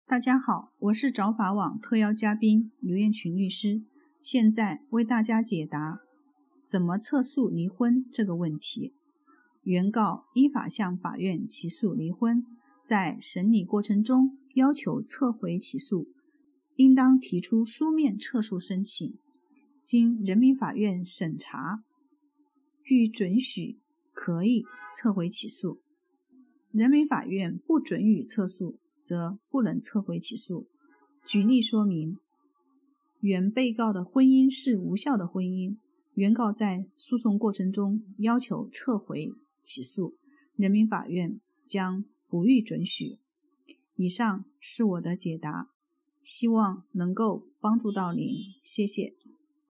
大家好，我是找法网特邀嘉宾刘艳群律师，现在为大家解答怎么撤诉离婚这个问题。原告依法向法院起诉离婚，在审理过程中要求撤回起诉，应当提出书面撤诉申请，经人民法院审查予准许，可以撤回起诉。人民法院不准予撤诉，则不能撤回起诉。举例说明，原被告的婚姻是无效的婚姻，原告在诉讼过程中要求撤回起诉，人民法院将不予准许。以上是我的解答，希望能够帮助到您，谢谢。